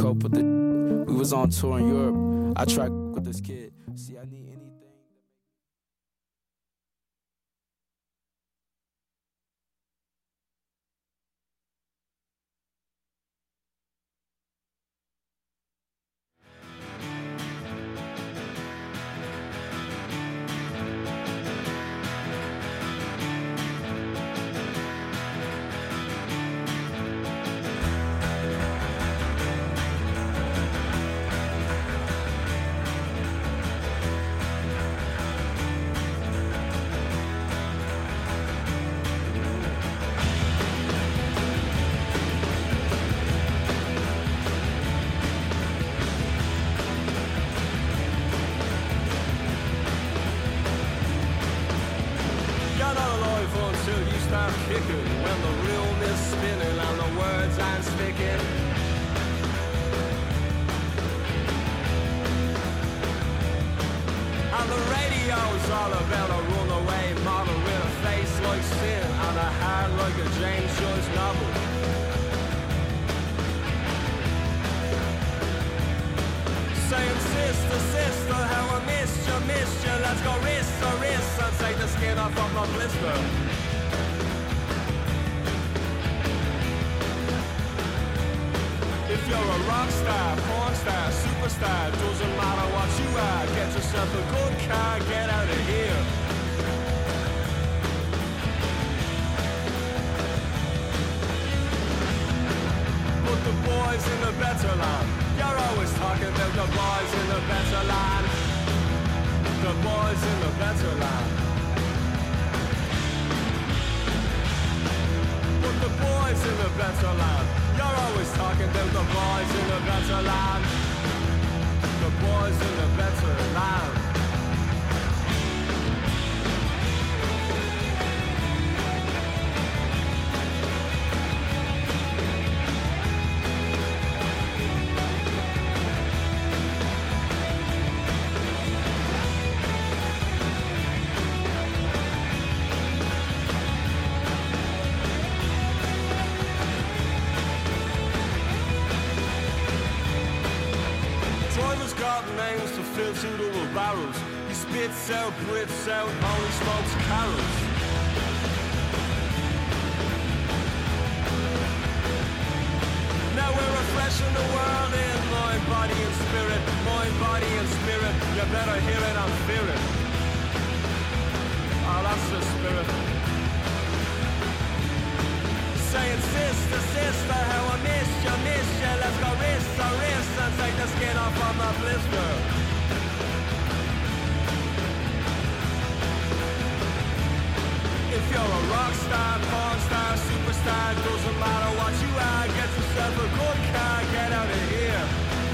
cope with it. We was on tour in Europe. I tried with this kid. See, I need anything. Brits out, only smokes carols. Now we're refreshing the world in mind, body and spirit, mind, body and spirit. You better hear it and fear it. Oh, that's the spirit. Saying sister, sister, how I miss you, miss you. Let's go wrist to wrist and take the skin off of my blister. If you're a rock star, porn star, superstar, doesn't matter what you are, get yourself a good car, get out of here.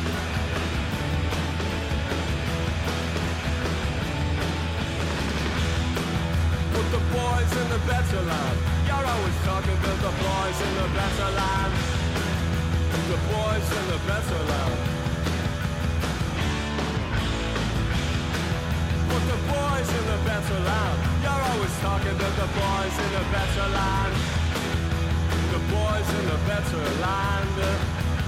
Put the boys in the better land. You're always talking about the boys in the better land. The boys in the better land. Put the boys in the better land. You're always talking about the boys in the better land. The boys in the better land.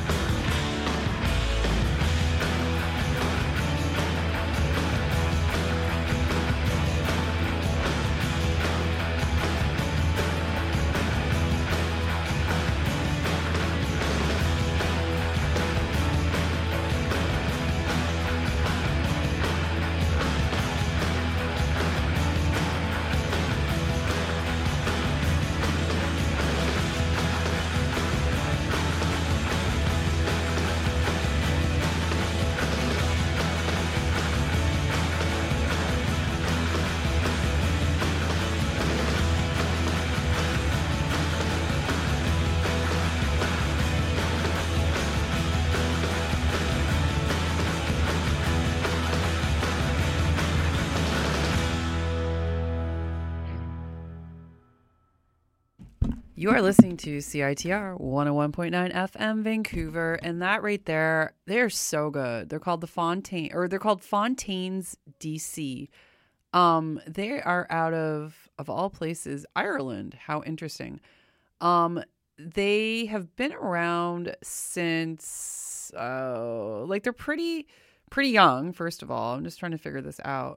You are listening to CITR 101.9 FM Vancouver, and that right there, they're so good. They're called they're called Fontaines DC. They are out of all places, Ireland. How interesting. they have been around since, like they're pretty young, first of all. I'm just trying to figure this out.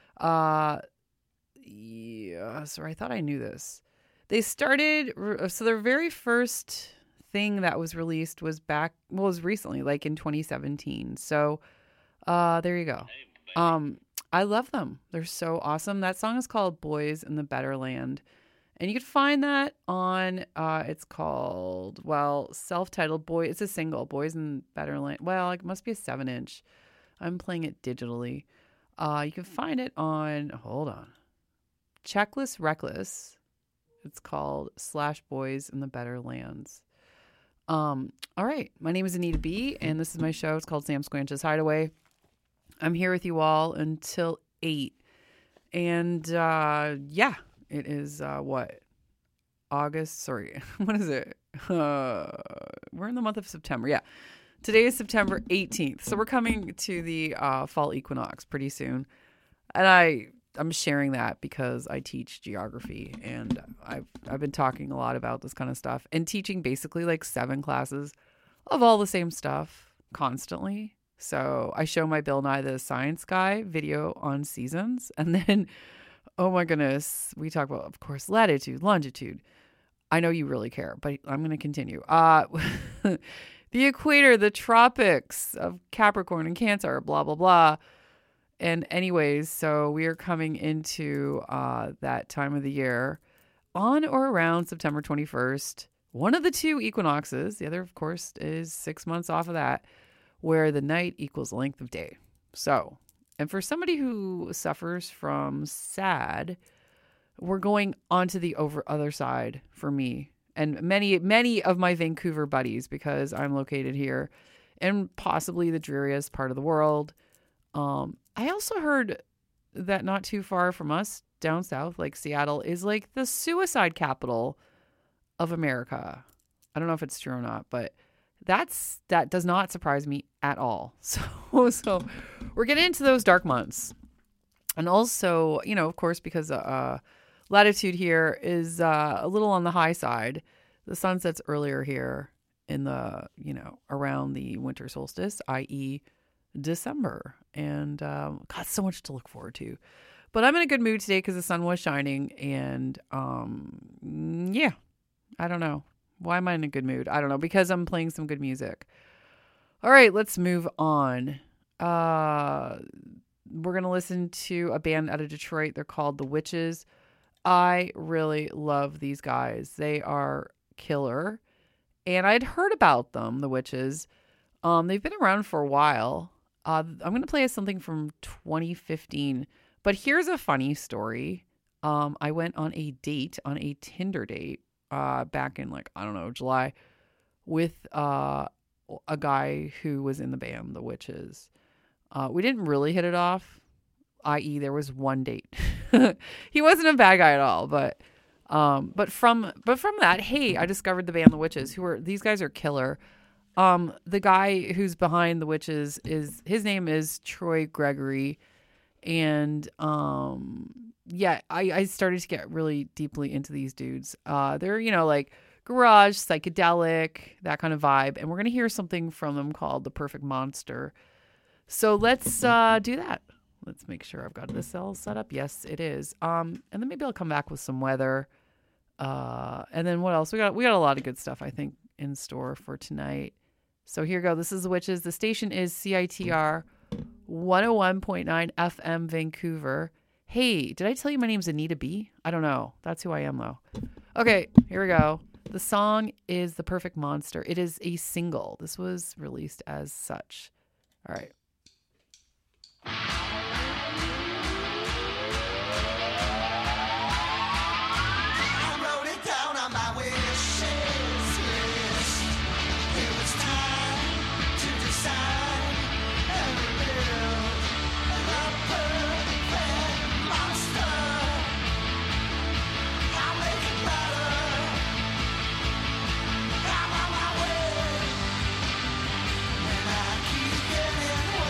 Yeah, sorry, I thought I knew this. They started, so their very first thing that was released was was recently, like in 2017. So there you go. I love them. They're so awesome. That song is called Boys in the Better Land. And you can find that on, it's called, self-titled Boy. It's a single, Boys in Better Land. Well, it must be a 7-inch. I'm playing it digitally. You can find it on, hold on, Checklist Reckless. It's called /Boys in the Better Lands. All right. My name is Anita B, and this is my show. It's called Sam Squanch's Hideaway. I'm here with you all until 8. And, it is, August? Sorry. What is it? We're in the month of September. Yeah. Today is September 18th. So we're coming to the fall equinox pretty soon. And I'm sharing that because I teach geography, and I've been talking a lot about this kind of stuff and teaching basically like 7 classes of all the same stuff constantly. So I show my Bill Nye the Science Guy video on seasons, and then, oh my goodness, we talk about, of course, latitude, longitude. I know you really care, but I'm going to continue. The equator, the tropics of Capricorn and Cancer, blah, blah, blah. And anyways, so we are coming into that time of the year on or around September 21st. One of the 2 equinoxes, the other, of course, is 6 months off of that, where the night equals length of day. So, and for somebody who suffers from SAD, we're going onto the other side for me and many of my Vancouver buddies, because I'm located here in possibly the dreariest part of the world. I also heard that not too far from us, down south, like Seattle, is like the suicide capital of America. I don't know if it's true or not, but that does not surprise me at all. So we're getting into those dark months. And also, of course, because latitude here is a little on the high side. The sun sets earlier here in the, around the winter solstice, i.e. December. And got so much to look forward to. But I'm in a good mood today because the sun was shining. And I don't know. Why am I in a good mood? I don't know. Because I'm playing some good music. All right, let's move on. We're going to listen to a band out of Detroit. They're called The Witches. I really love these guys. They are killer. And I'd heard about them, The Witches. They've been around for a while. I'm going to play something from 2015. But here's a funny story. I went on a Tinder date, back in July, with a guy who was in the band, The Witches. We didn't really hit it off, i.e. there was one date. He wasn't a bad guy at all, but from that, hey, I discovered the band The Witches, these guys are killer. The guy who's behind The Witches his name is Troy Gregory. And, I started to get really deeply into these dudes. They're, like garage, psychedelic, that kind of vibe. And we're going to hear something from them called The Perfect Monster. So let's, do that. Let's make sure I've got this all set up. Yes, it is. And then maybe I'll come back with some weather. And then what else? We got a lot of good stuff, I think, in store for tonight. So here you go. This is The Witches. The station is CITR 101.9 FM Vancouver. Hey, did I tell you my name's Anita B? I don't know. That's who I am, though. Okay, here we go. The song is The Perfect Monster. It is a single. This was released as such. All right. Getting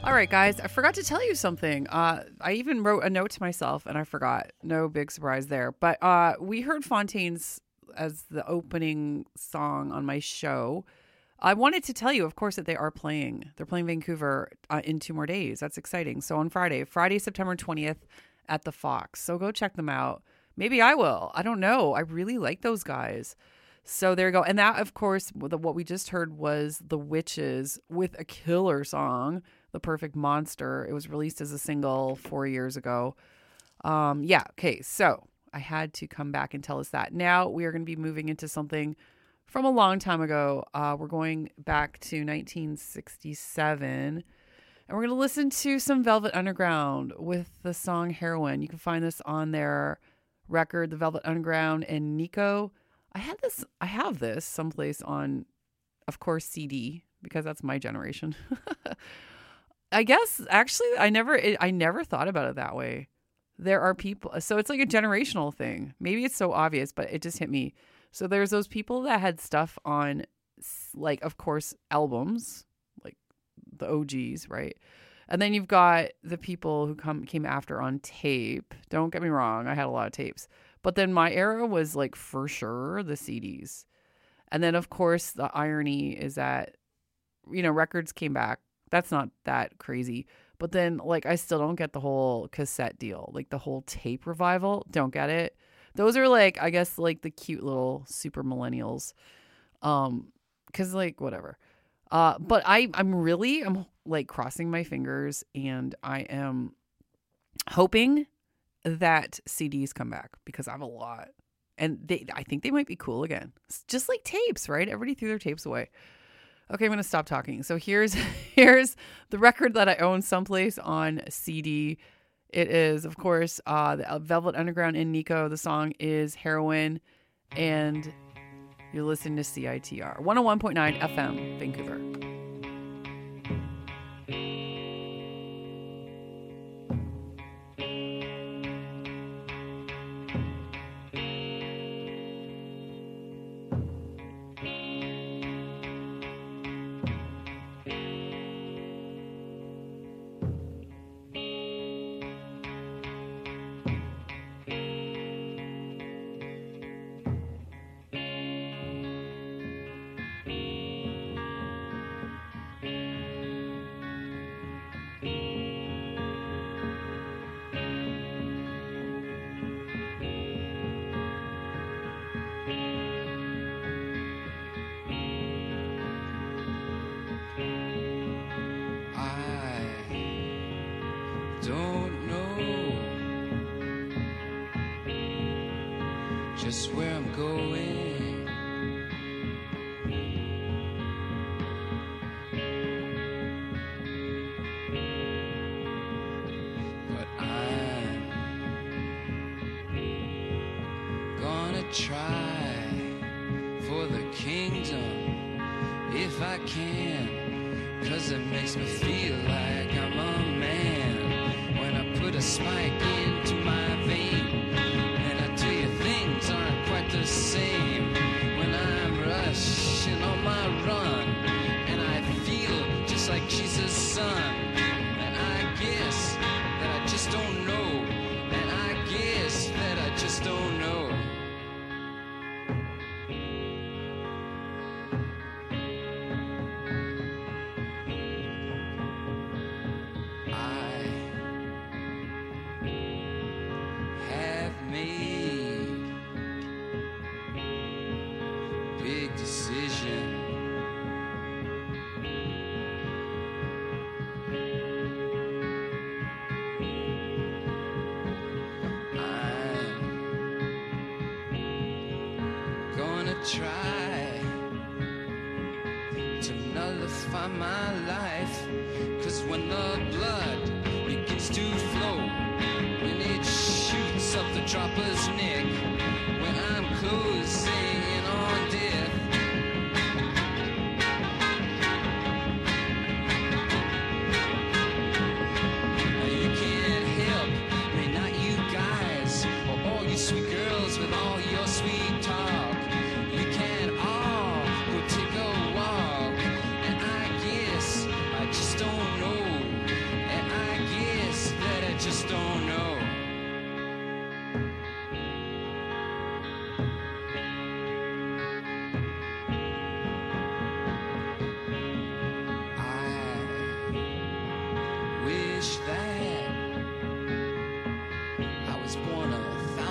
All right, guys, I forgot to tell you something. I even wrote a note to myself and I forgot. No big surprise there. But we heard Fontaines as the opening song on my show. I wanted to tell you, of course, that they are playing. They're playing Vancouver in 2 more days. That's exciting. So on Friday, September 20th at the Fox. So go check them out. Maybe I will. I don't know. I really like those guys. So there you go. And that, of course, what we just heard was The Witches with a killer song, The Perfect Monster. It was released as a single 4 years ago. Yeah. Okay. So I had to come back and tell us that. Now we are going to be moving into something from a long time ago. We're going back to 1967, and we're going to listen to some Velvet Underground with the song Heroin. You can find this on their record, The Velvet Underground and Nico. I have this someplace on, of course, CD, because that's my generation. I guess, actually, I never thought about it that way. There are people, so it's like a generational thing. Maybe it's so obvious, but it just hit me. So there's those people that had stuff on, like, of course, albums, like the OGs, right? And then you've got the people who came after on tape. Don't get me wrong, I had a lot of tapes. But then my era was, like, for sure the CDs. And then, of course, the irony is that, you know, records came back. That's not that crazy. But then, like, I still don't get the whole cassette deal. Like, the whole tape revival. Don't get it. Those are, like, I guess, like, the cute little super millennials. 'Cause, like, whatever. But I'm like, crossing my fingers, and I am hoping that CDs come back, because I have a lot. And I think they might be cool again. It's just like tapes, right? Everybody threw their tapes away. Okay, I'm going to stop talking. So here's the record that I own someplace on CD. It is, of course, the Velvet Underground and Nico. The song is Heroin, and you're listening to CITR 101.9 FM, Vancouver. Don't know just where I'm going, but I'm gonna try for the kingdom if I can, 'cause it makes me feel like I'm a man. Put a spike into my vein, and I tell you things aren't quite the same when I'm rushing on my run, and I feel just like Jesus' son, and I guess that I just don't know, and I guess that I just don't know. Try to nullify my life, 'cause when the blood begins to flow, when it shoots up the dropper's neck, when I'm closing in on death, you can't help me, not you guys, or all you sweet girls with all your sweet talk.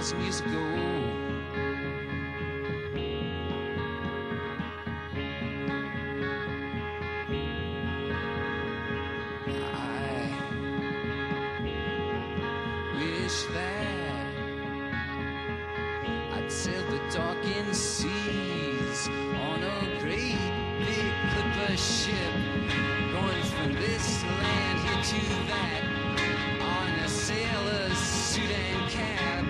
years and years ago. That I'd sail the darkened seas on a great big clipper ship, going from this land here to that on a sailor's suit and cap.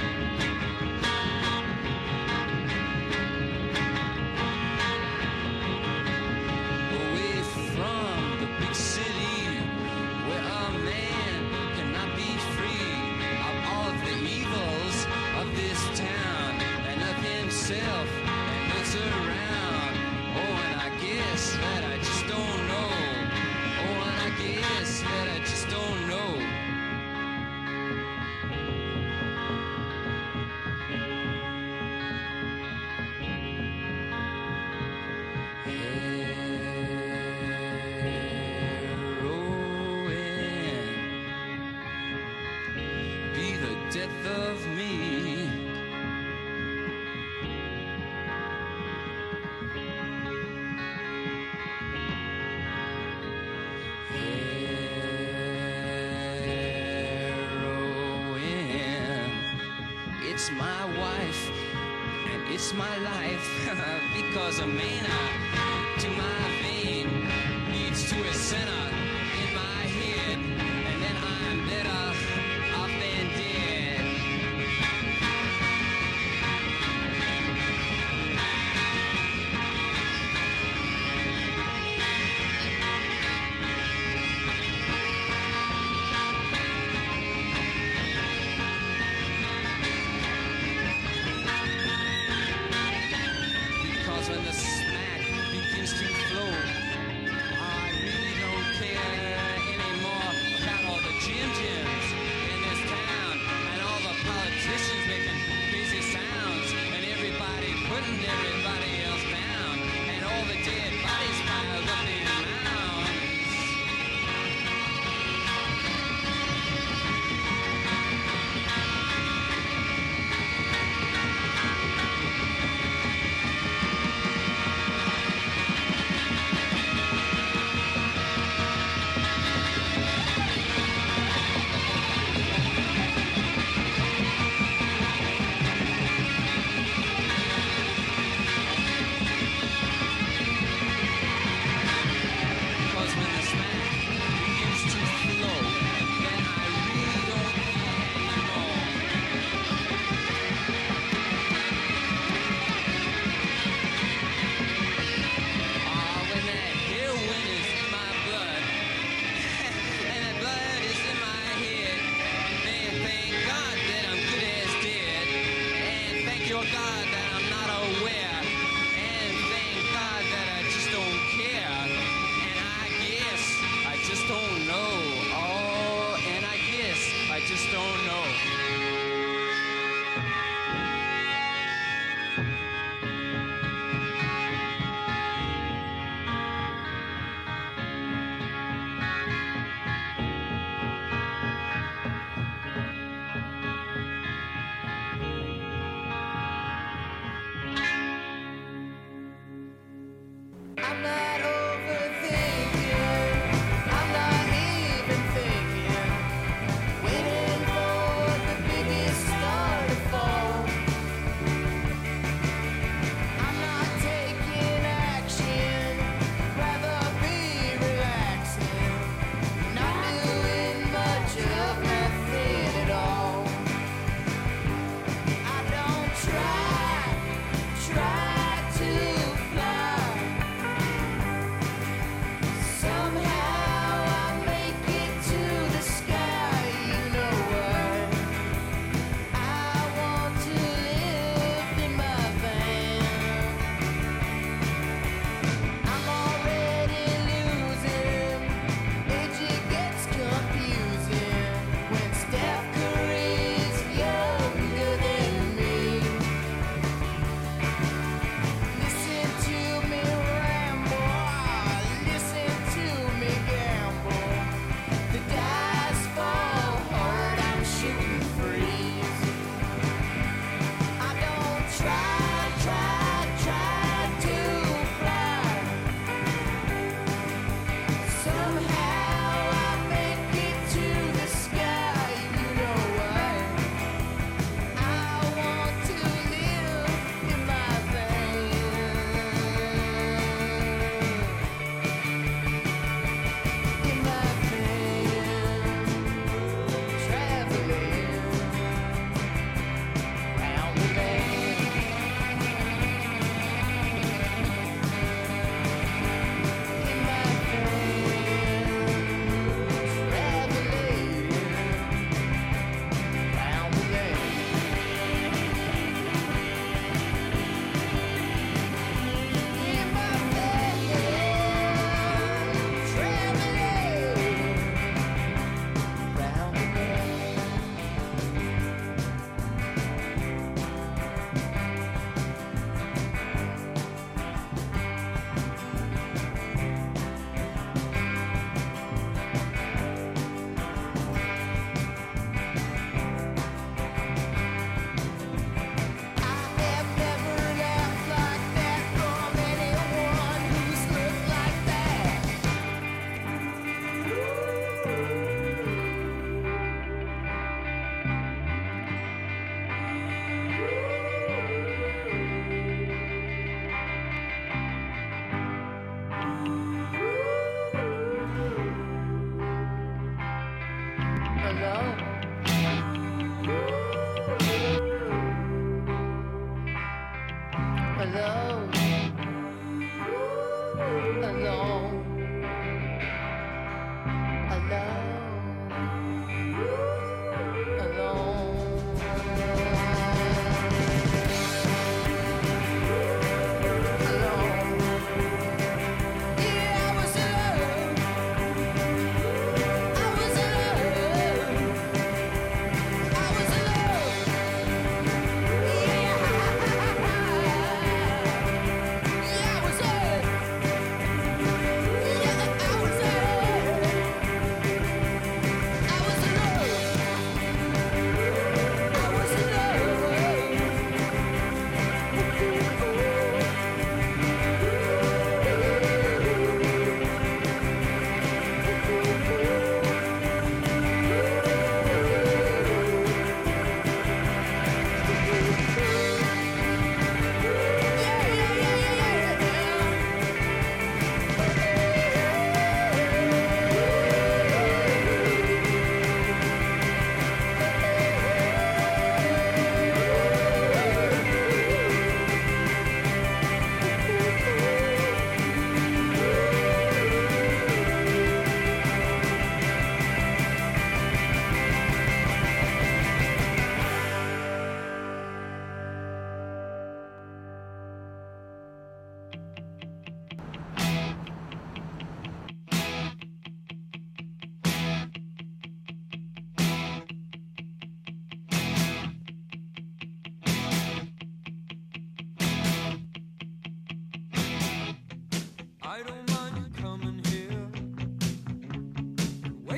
Away from the big city where a man cannot be free the evils of this town and of himself and looks around. Oh, and I guess that I just don't know. Oh, and I guess that I just don't know. Death of me. Heroin. It's my wife and it's my life because a mana to my vein leads to a center in my head, and then I'm better off than dead. Because when the smack begins to flow, I really don't care anymore about all the Jim Jims in this town and all the politicians making crazy sounds and everybody putting everybody else down and all the dead bodies piled up in mounds.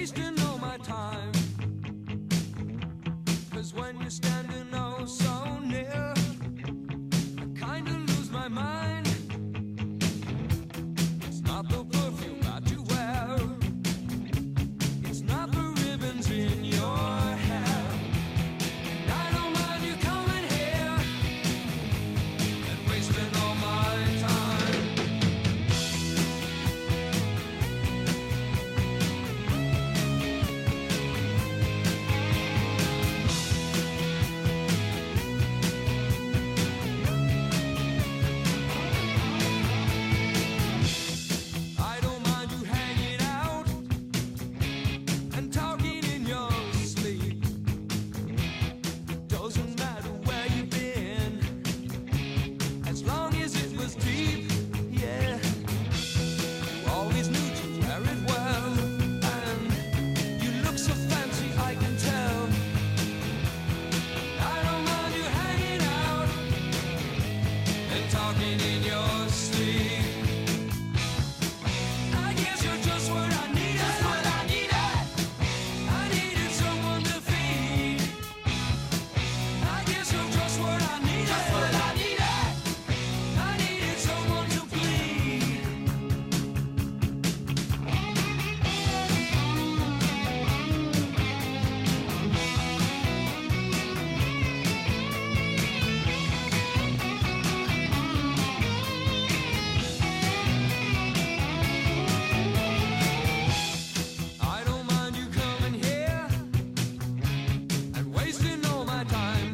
wasting all my time. 'Cause when you're standing oh so near, I kinda lose my mind. It's not the perfume that you wear, it's not the ribbons in your hair. And I don't mind you coming here and wasting all my time. I don't mind you hanging out and talking in your sleep. Doesn't matter where you've been, as long as it was deep. Yeah, you always knew to wear it well, and you look so fancy, I can tell. I don't mind you hanging out and talking in your sleep. I guess you're just what I needed. Just what I needed. I needed someone to feed. I guess you're just what I needed. Just what I needed. I needed someone to bleed. I don't mind you coming here and wasting all my time.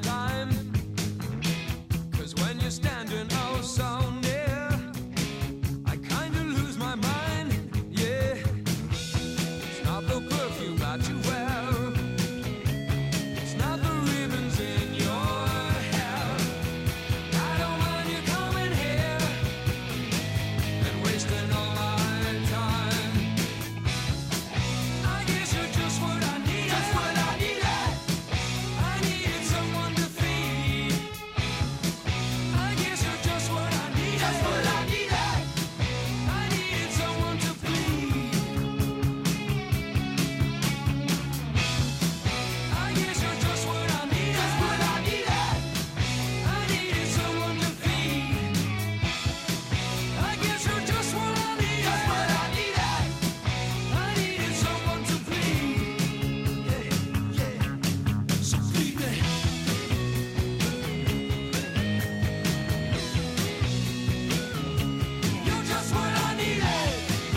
'Cause when you're standing oh so near, I kinda lose my mind. Yeah, it's not the perfume that you wear, it's not the ribbons in your hair. I don't mind you coming here and wasting all my time. I guess you're just what I needed. Just what I needed. I needed someone to feed. I guess you're just what I needed. Just what I needed. I needed someone to bleed. I guess you're just what I needed. Just what I needed. I needed someone to feed. I guess you're just what I needed. Just what I needed. I needed someone to bleed. Yeah, yeah. So bleed me. You're just what I needed.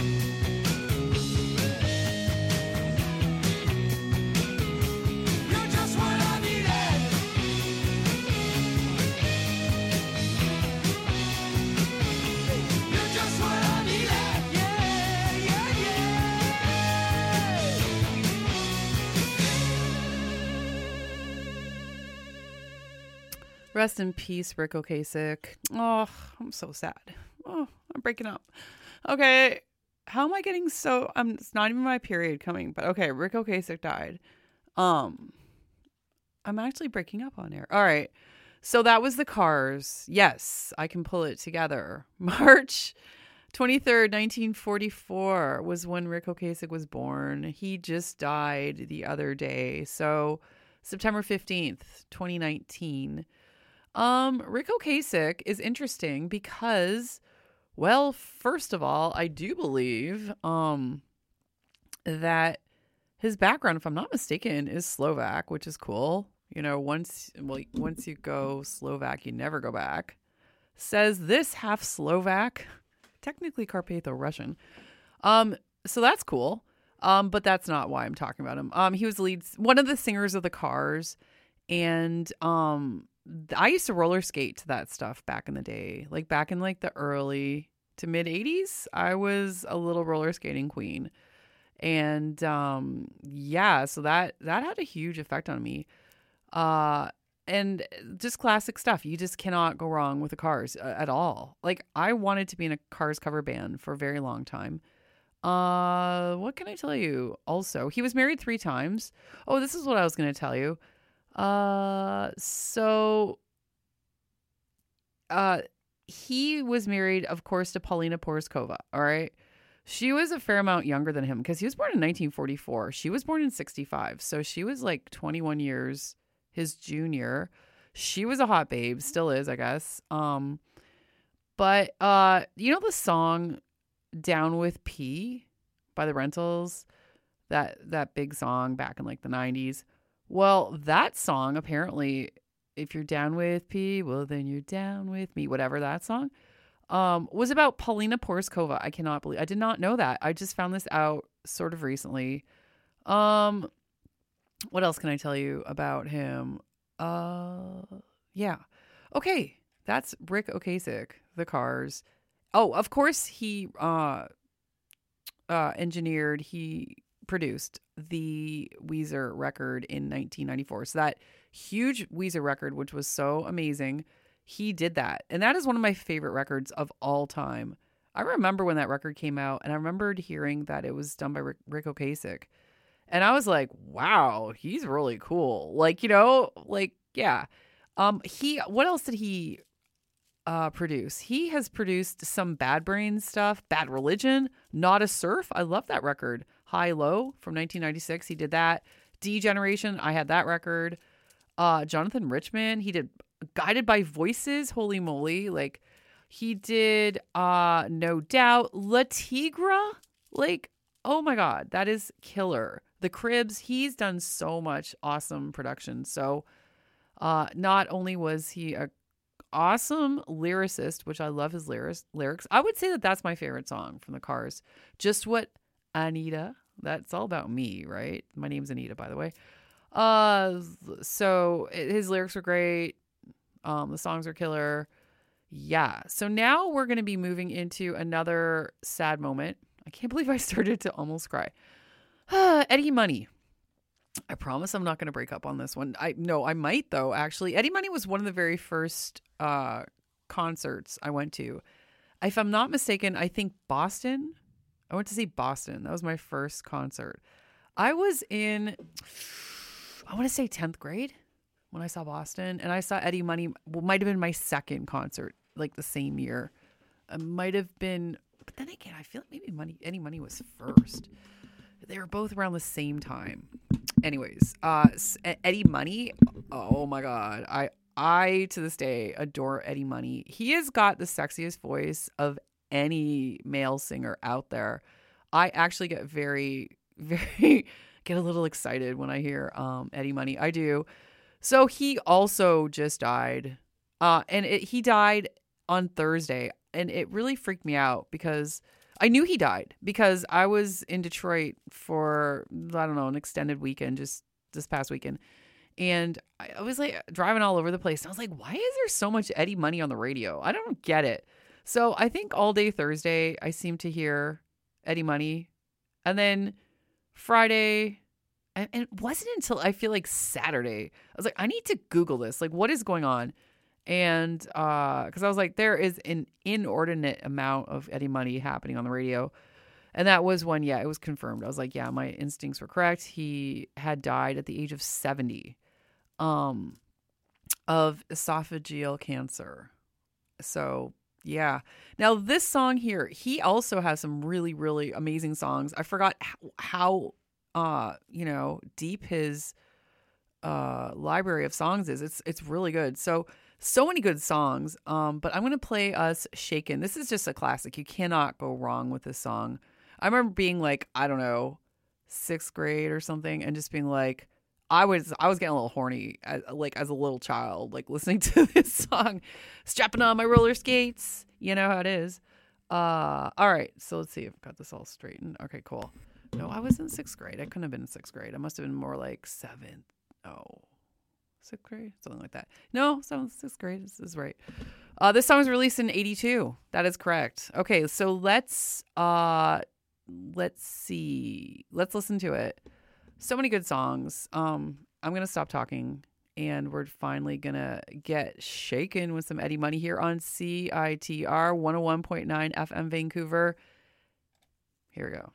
You're just what I needed. You're just what I needed. Yeah, yeah, yeah. Rest in peace, Rick Ocasek. Oh, I'm so sad. Oh, I'm breaking up. Okay, how am I getting so? It's not even my period coming, but okay, Rick Ocasek died. I'm actually breaking up on air. All right, so that was the Cars. Yes, I can pull it together. March 23rd, 1944 was when Rick Ocasek was born. He just died the other day. So September 15th, 2019. Rick Ocasek is interesting because, well, first of all, I do believe that his background, if I'm not mistaken, is Slovak, which is cool. You know, once you go Slovak, you never go back. Says this half Slovak, technically Carpatho-Russian. So that's cool. But that's not why I'm talking about him. He was one of the singers of the Cars, and I used to roller skate to that stuff back in the day, like back in like the early to mid 80s. I was a little roller skating queen, and yeah, so that had a huge effect on me. And just classic stuff. You just cannot go wrong with the Cars at all. Like, I wanted to be in a Cars cover band for a very long time. What can I tell you? Also, he was married 3 times. Oh, this is what I was going to tell you. He was married, of course, to Paulina Porizkova. All right. She was a fair amount younger than him because he was born in 1944. She was born in 65. So she was like 21 years his junior. She was a hot babe, still is, I guess. But you know the song Down with P by the Rentals? That big song back in like the 90s. Well, that song apparently, if you're down with P, well then you're down with me, whatever that song. Was about Paulina Porskova. I cannot believe I did not know that. I just found this out sort of recently. What else can I tell you about him? Yeah. Okay. That's Rick Ocasek, The Cars. Oh, of course he engineered, he produced the Weezer record in 1994. So that huge Weezer record, which was so amazing, he did that. And that is one of my favorite records of all time. I remember when that record came out, and I remembered hearing that it was done by Rick Ocasek. And I was like, wow, he's really cool. Like, you know, like, yeah. What else did he produce? He has produced some Bad Brains stuff, Bad Religion, Not a Surf. I love that record. High Low from 1996. He did that. D-Generation. I had that record. Jonathan Richman. He did Guided by Voices. Holy moly. Like, he did No Doubt. La Tigra. Like, oh my God. That is killer. The Cribs. He's done so much awesome production. So not only was he a awesome lyricist, which I love his lyrics. I would say that that's my favorite song from The Cars. Just What Anita. That's all about me, right? My name's Anita, by the way. So his lyrics were great. The songs are killer. Yeah. So now we're going to be moving into another sad moment. I can't believe I started to almost cry. Eddie Money. I promise I'm not going to break up on this one. I might though, actually. Eddie Money was one of the very first concerts I went to. If I'm not mistaken, I think Boston. I went to see Boston. That was my first concert. I was in, I want to say 10th grade when I saw Boston. And I saw Eddie Money. Well, might have been my second concert, like the same year. It might have been, but then again, I feel like maybe Eddie Money was first. They were both around the same time. Anyways, Eddie Money. Oh my God. I to this day adore Eddie Money. He has got the sexiest voice of any male singer out there. I actually get very get a little excited when I hear Eddie Money. I do. So he also just died. He died on Thursday, and it really freaked me out because I knew he died because I was in Detroit for, I don't know, an extended weekend just this past weekend. And I was like driving all over the place. And I was like, why is there so much Eddie Money on the radio? I don't get it. So I think all day Thursday, I seemed to hear Eddie Money. And then Friday, and it wasn't until I feel like Saturday, I was like, I need to Google this. Like, what is going on? And because I was like, there is an inordinate amount of Eddie Money happening on the radio. And that was when, it was confirmed. I was like, yeah, my instincts were correct. He had died at the age of 70 of esophageal cancer. So, yeah. Now, this song here, he also has some really, really amazing songs. I forgot how deep his library of songs is. It's really good. So many good songs. But I'm going to play us Shaken. This is just a classic. You cannot go wrong with this song. I remember being like, I don't know, 6th grade or something, and just being like, I was getting a little horny as a little child, like listening to this song, strapping on my roller skates. You know how it is. All right. So let's see if I've got this all straightened. Okay, cool. No, I was in 6th grade. I couldn't have been in 6th grade. I must have been more like 7th. Oh, 6th grade, something like that. No, 7th, 6th grade. This is right. This song was released in 82. That is correct. Okay, so let's see. Let's listen to it. So many good songs. I'm gonna stop talking, and we're finally gonna get shaken with some Eddie Money here on CITR 101.9 FM Vancouver. Here we go.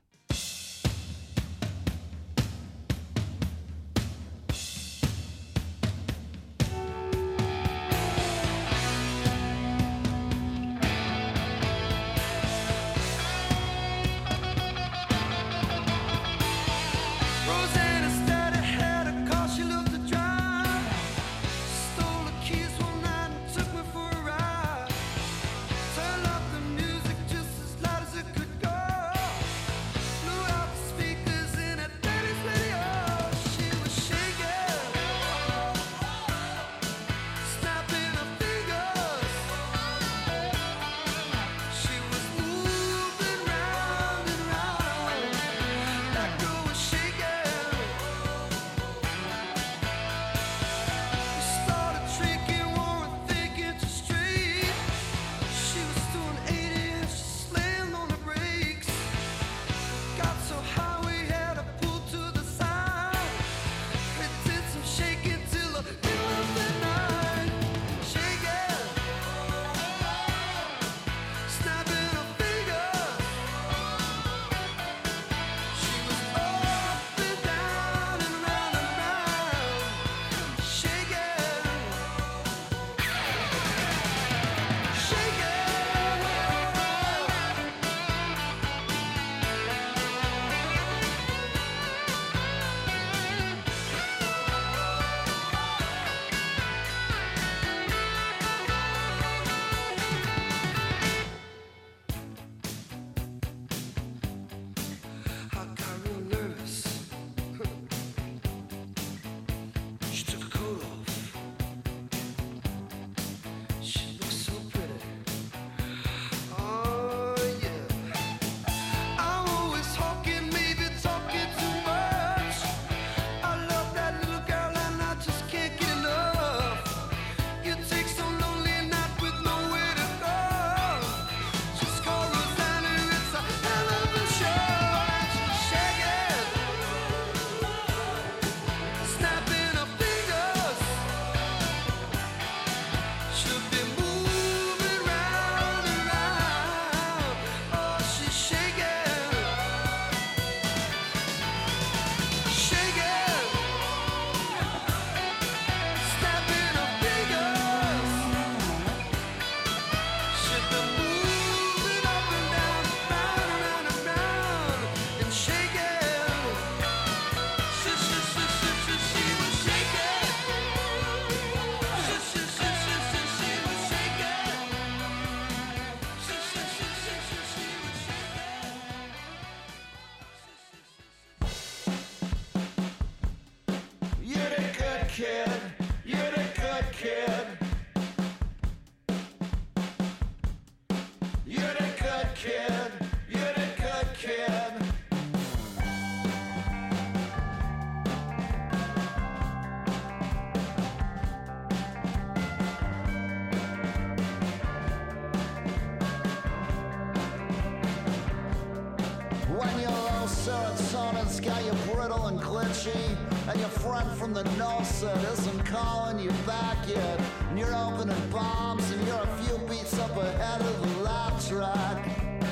When your low serotonin's got you brittle and glitchy, and your friend from the north side isn't calling you back yet, and you're opening bombs and you're a few beats up ahead of the lap track.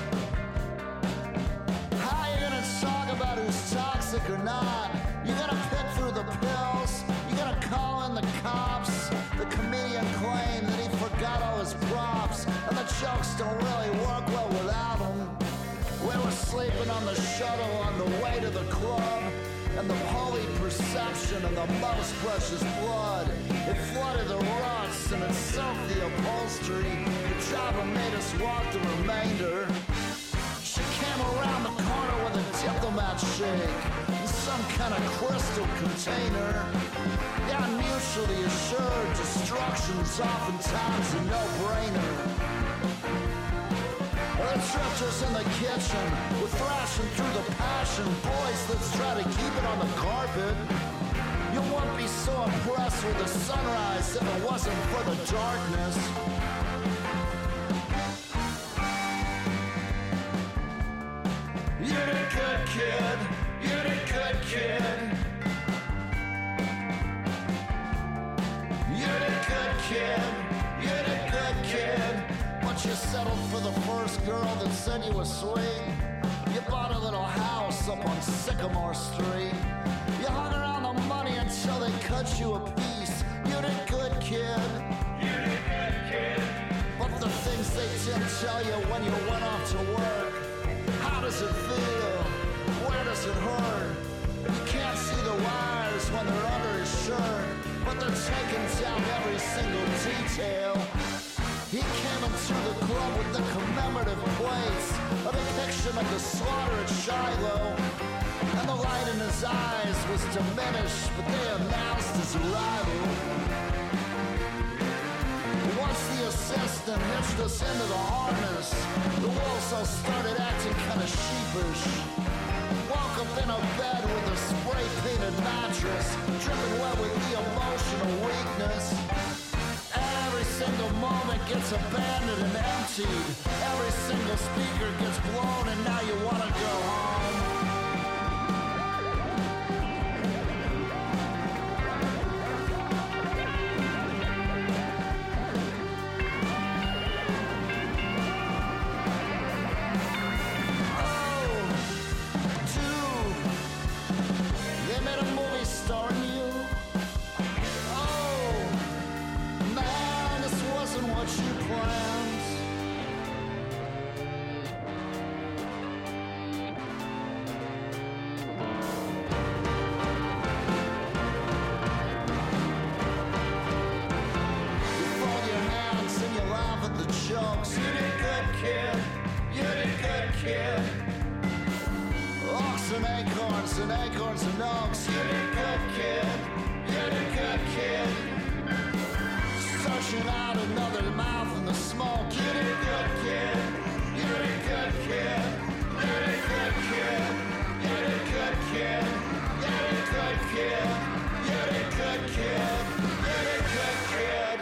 How you gonna talk about who's toxic or not? You gonna pick through the pills? You gonna call in the cops? The comedian claimed that he forgot all his props, and the jokes don't really work well without him. We were sleeping on the shuttle on the way to the club, and the holy perception of the most precious blood, it flooded the ruts and it soaked the upholstery. The driver made us walk the remainder. She came around the corner with a diplomat shake in some kind of crystal container. Yeah, mutually assured destruction's oftentimes a no-brainer. The drifters in the kitchen were thrashing through the passion. Boys, let's try to keep it on the carpet. You won't be so impressed with the sunrise if it wasn't for the darkness. You're a good kid. You're a good kid. You're a good kid. You're a good kid. Once you settled for the first girl that said you were sweet, you bought a little house up on Sycamore Street. You hung around the money until they cut you a piece. You're a good kid. You're a good kid. But the things they didn't tell you when you went off to work. How does it feel? Where does it hurt? You can't see the wires when they're under his shirt, but they're taking down every single detail. He came into the club with the commemorative plates, a depiction of the slaughter at Shiloh, and the light in his eyes was diminished, but they announced his arrival. Once the assistant hitched us into the harness, the wolves all started acting kind of sheepish. Woke up in a bed with a spray-painted mattress, dripping wet with the emotional weakness. Every single moment gets abandoned and emptied. Every single speaker gets blown and now you wanna go home. Oh, dude, they made a movie starring you. Oh, man, this wasn't what you planned. You fold your hands and you laugh at the jokes. You're a good kid. You're a good kid. Oaks and acorns and oaks. You're a good kid. You're a good kid. Searching out another mouth in the smoke. You're a good kid. You're a good kid. You're a good kid. You're a good kid. You're a good kid. You're a good kid. You're a good kid.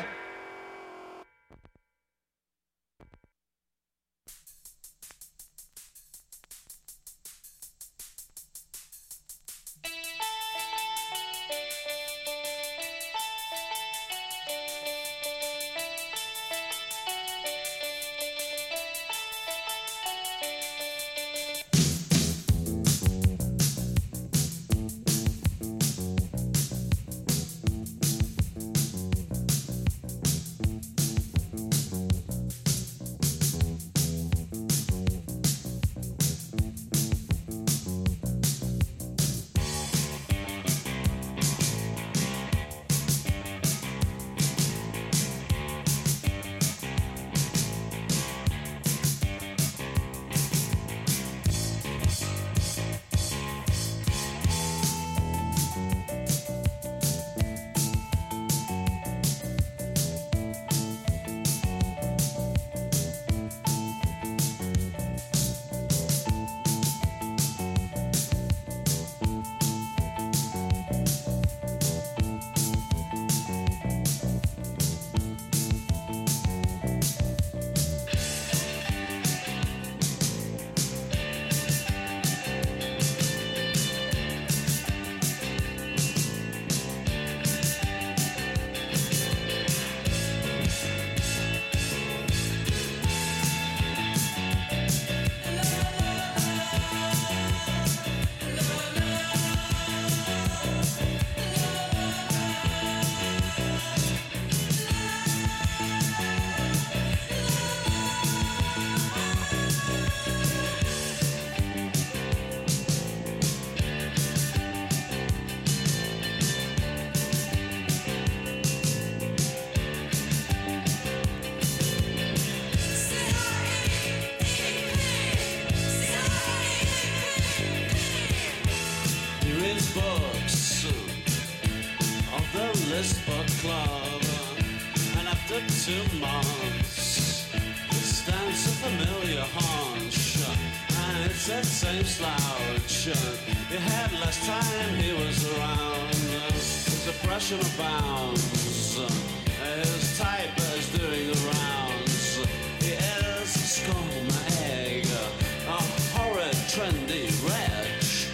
2 months. It stands a familiar haunch, and it's that same slouch. You had last time he was around. Depression abounds. His type is doing the rounds. He is a scum egg, a horrid trendy wretch.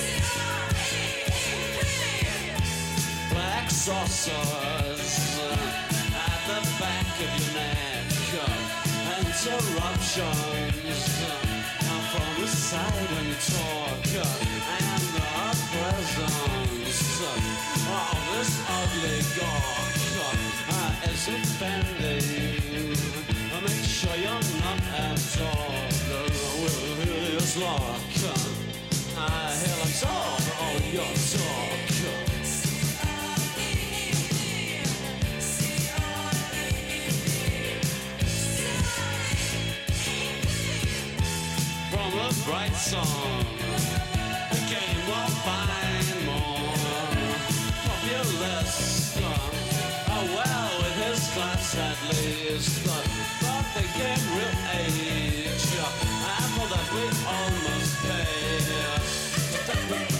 Black saucers at the back of your neck. Interruptions from the side when you talk. And the presence of this ugly gawk is offending. Make sure you're not absorbed with his lock. He'll absorb all your talk. From a bright song, a game will find more populist. Oh well, with his class at least, but they get real age. And for that we all must pay.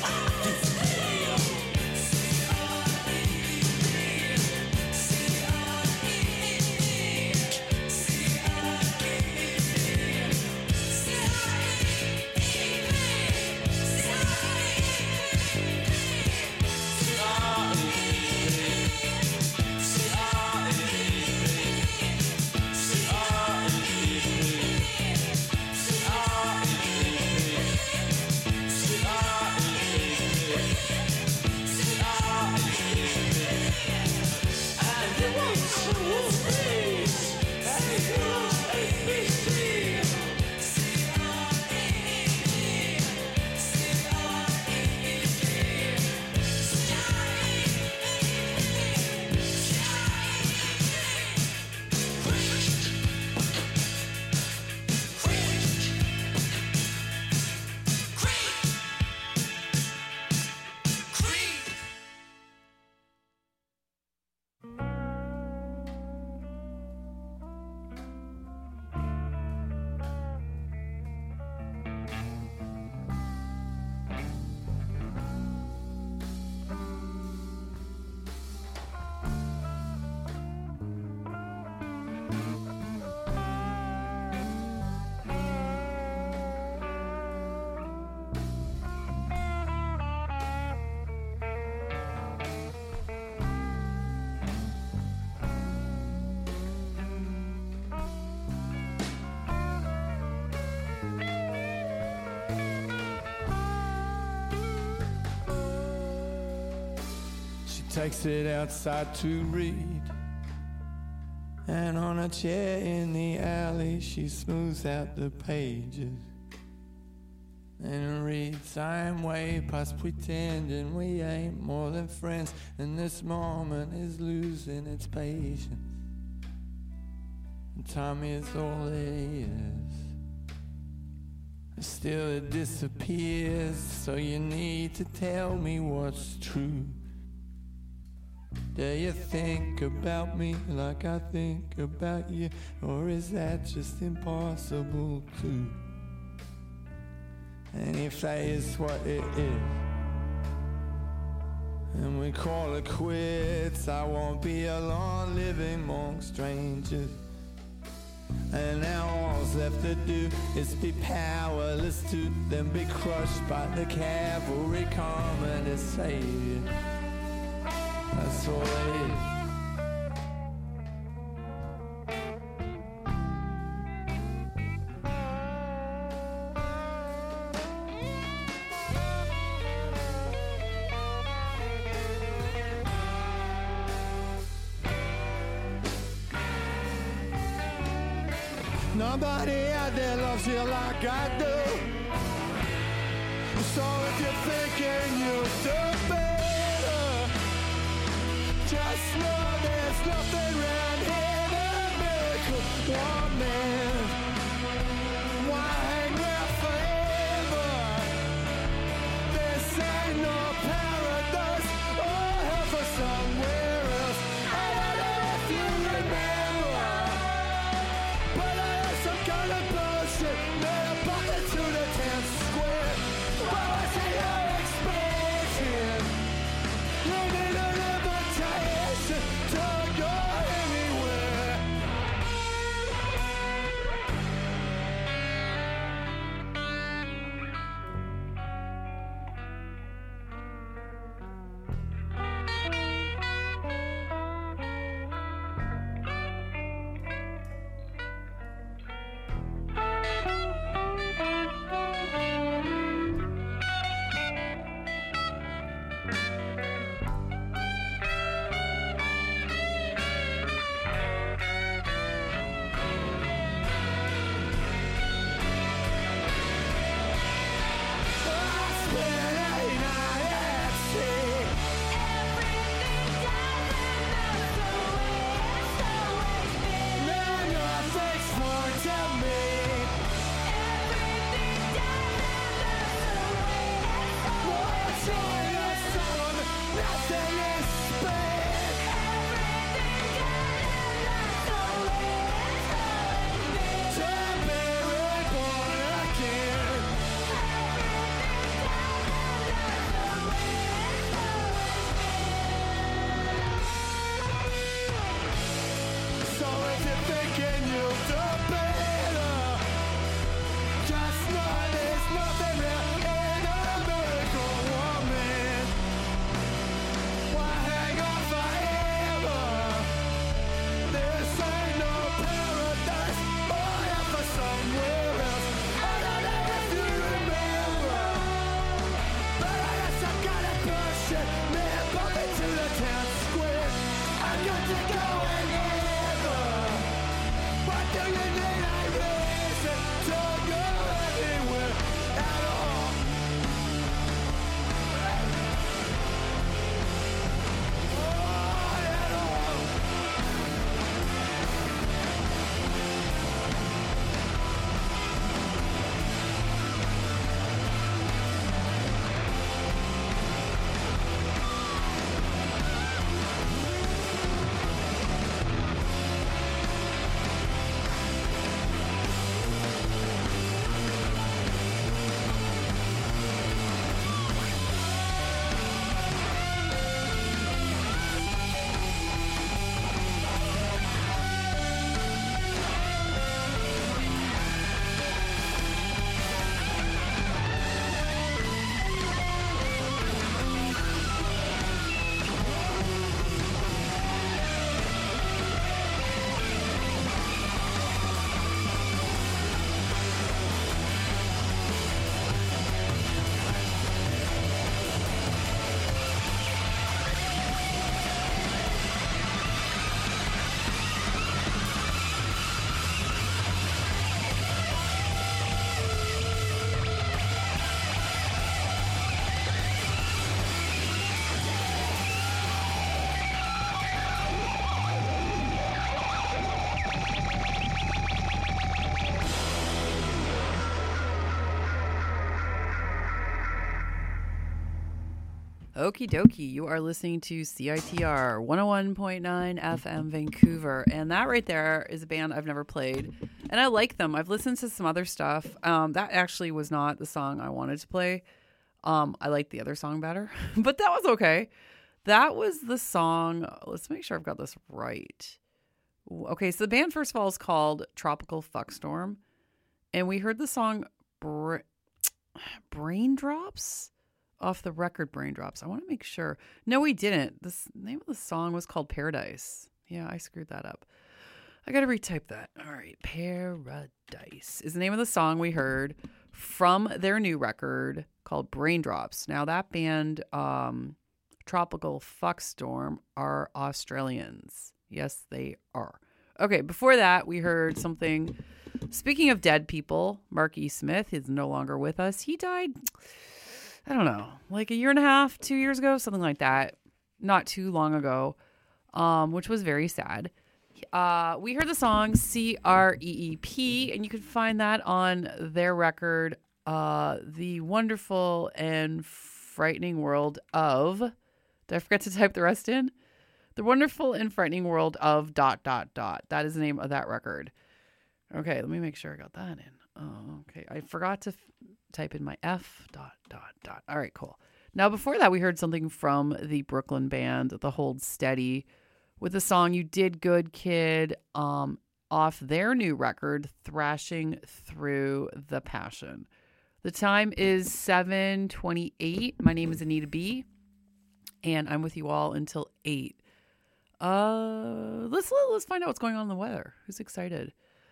Takes it outside to read, and on a chair in the alley she smooths out the pages and reads, I'm way past pretending we ain't more than friends, and this moment is losing its patience, and time is all it is. Still it disappears, so you need to tell me what's true. Do you think about me like I think about you, or is that just impossible too? And if that is what it is, and we call it quits, I won't be alone living among strangers. And now all's left to do is be powerless to then be crushed by the cavalry coming to save you. That's all it is. Nobody out there loves you like I do. So if you're thinking you'll do better, just know there's nothing around here to make one man. Why hang there forever? This ain't no paradise or hell for somewhere else. I don't know if you remember nothing real in a miracle woman. Why hang on forever? This ain't no paradise. Oh, yeah, for somewhere else. I don't know if you remember, but I guess I gotta push it. Man, bump into the town square. I got to go whenever. What do you need a reason to go anywhere at all? Oh, at all. Okie dokie, you are listening to CITR 101.9 FM Vancouver, and that right there is a band I've never played, and I like them. I've listened to some other stuff. That actually was not the song I wanted to play. I liked the other song better, but that was okay. That was the song. Let's make sure I've got this right. Okay, so the band, first of all, is called Tropical Fuckstorm, and we heard the song Braindrops off the record Braindrops. I want to make sure. No, we didn't. The name of the song was called Paradise. Yeah, I screwed that up. I got to retype that. All right. Paradise is the name of the song we heard from their new record called Braindrops. Now, that band, Tropical Fuckstorm, are Australians. Yes, they are. Okay, before that, we heard something. Speaking of dead people, Mark E. Smith is no longer with us. He died, I don't know, like a year and a half, 2 years ago, something like that. Not too long ago, which was very sad. We heard the song CREEP, and you can find that on their record, The Wonderful and Frightening World of... Did I forget to type the rest in? The Wonderful and Frightening World of ... That is the name of that record. Okay, let me make sure I got that in. Oh, okay. I forgot to type in my F ... All right, cool. Now, before that, we heard something from the Brooklyn band, The Hold Steady, with the song You Did Good, Kid, off their new record, Thrashing Through the Passion. The time is 7:28. My name is Anita B., and I'm with you all until 8. Let's find out what's going on in the weather. Who's excited?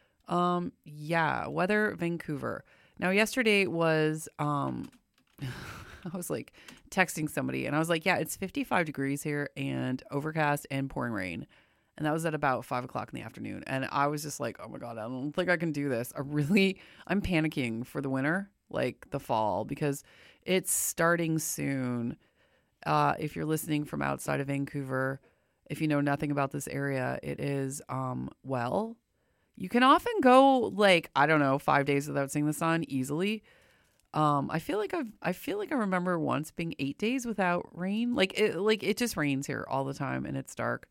Weather Vancouver. Now, yesterday was, I was like texting somebody and I was like, yeah, it's 55 degrees here and overcast and pouring rain. And that was at about 5 o'clock in the afternoon. And I was just like, oh my God, I don't think I can do this. I'm panicking for the winter, like the fall, because it's starting soon. If you're listening from outside of Vancouver, if you know nothing about this area, it is, you can often go 5 days without seeing the sun easily. I feel like I remember once being 8 days without rain. It just rains here all the time and it's dark.